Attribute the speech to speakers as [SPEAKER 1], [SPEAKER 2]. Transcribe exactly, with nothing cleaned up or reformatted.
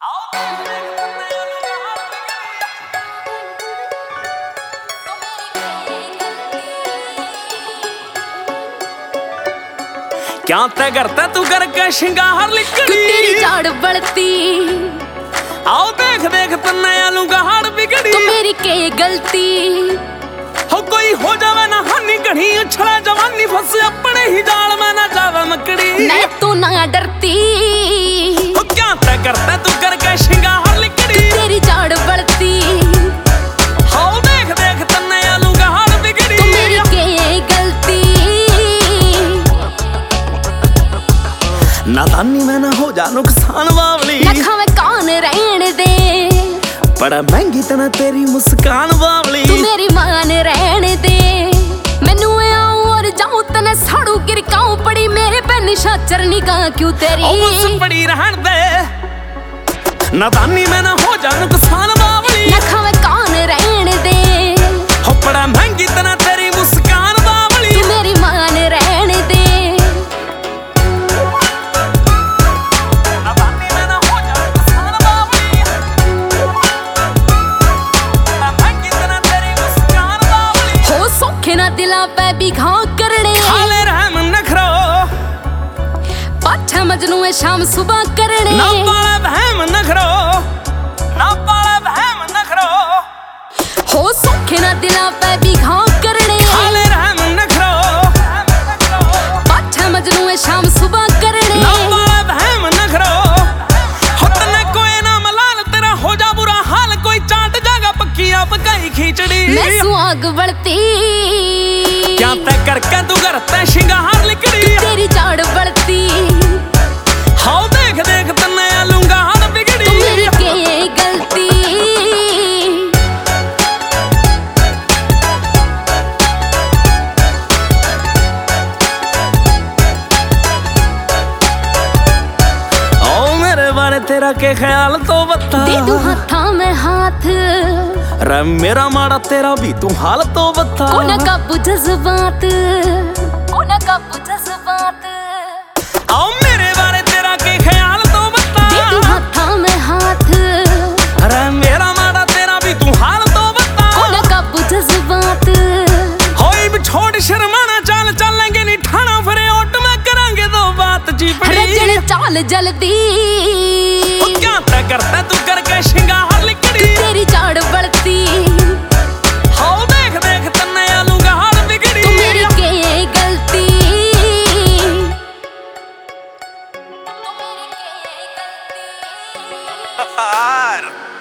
[SPEAKER 1] क्या तै करता तू करके शिंगार लिकड़ी
[SPEAKER 2] तेरी झाड़ बढ़ती।
[SPEAKER 1] आओ देख देख तन्ने आलू गाड़ बिगड़ी
[SPEAKER 2] तो मेरी के गलती
[SPEAKER 1] हो कोई हो जावे ना हानि घड़ी उछला जवानी फंस अपने ही जाल में ना जावे मकड़ी
[SPEAKER 2] मैं तो ना डरती।
[SPEAKER 1] हो क्या तै करता तू करके शिंगार लिकड़ी
[SPEAKER 2] तेरी झाड़ बढ़ती।
[SPEAKER 1] आओ देख देख तन्ने आलू गाड़ बिगड़ी
[SPEAKER 2] तो मेरी के गलती
[SPEAKER 1] नादानी में ना हो जा नुकसान बावली
[SPEAKER 2] ना खावे कान रहने दे
[SPEAKER 1] बड़ा महंगी तना तेरी मुस्कान बावली
[SPEAKER 2] तू मेरी मान रहने दे मैनू आऊं और जाऊं तने साड़ू गिरकाऊं पड़ी मेरे पे निशाचर निगाह क्यों तेरी
[SPEAKER 1] ओ मुझ पड़ी रहन दे नादानी में ना हो जा नुकसान बावली
[SPEAKER 2] ना खावे कान रहने दे
[SPEAKER 1] हो बड़ा महंगी तना तेरी मुस्कान बावली
[SPEAKER 2] तू मेरी मान रहने दे ना दिला पे भी घाव करने
[SPEAKER 1] हाले रहम नखरो
[SPEAKER 2] पाछा मजनू है शाम सुबह करने
[SPEAKER 1] ना पाला बहम नखरो ना पाला बहम नखरो
[SPEAKER 2] हो सोखे ना दिला पे भी घाव करने
[SPEAKER 1] हाले रहम नखरो
[SPEAKER 2] पाछा मजनू है शाम सुबह करने
[SPEAKER 1] ना पाला बहम नखरो हो तने कोई ना मलाल तेरा हो जा बुरा हाल कोई चाट जागा पक्कियां पकाई खिचड़ी
[SPEAKER 2] मैं सुहाग बढ़ती
[SPEAKER 1] क्या तै करके तू करता शिंगार लिकड़ी
[SPEAKER 2] तेरी झाड़ बढ़ती।
[SPEAKER 1] हाउ देख देख तन्ने आलू गाड़ बिगड़ी
[SPEAKER 2] तो मेरी के गलती
[SPEAKER 1] ओ मेरे बारे तेरा के ख्याल तो बता
[SPEAKER 2] दे दूं हाथा में हाथ
[SPEAKER 1] रे मेरा माड़ा तेरा भी तू हाल तो बता
[SPEAKER 2] कोना काबू जज्बात कोना काबू जज्बात
[SPEAKER 1] आओ मेरे बारे तेरा के ख्याल तो बता
[SPEAKER 2] दे दूं हाथा में हाथ
[SPEAKER 1] रे मेरा माड़ा तेरा भी तू हाल तो बता
[SPEAKER 2] कोना काबू जज्बात
[SPEAKER 1] होई भी छोड़ शर्माना चाल चलेंगे नहीं ठाना फिर ओट में करांगे दो बात जी पड़ी
[SPEAKER 2] रजन चाल जल्दी
[SPEAKER 1] ओ क्या तै करता तू करके शिंगार लिकड़ी
[SPEAKER 2] तेरी झाड़ बढ़ती।
[SPEAKER 1] हाउ देख देख तन्ने आलू गाड़ बिगड़ी
[SPEAKER 2] तू मेरी के गलती तू मेरी के गलती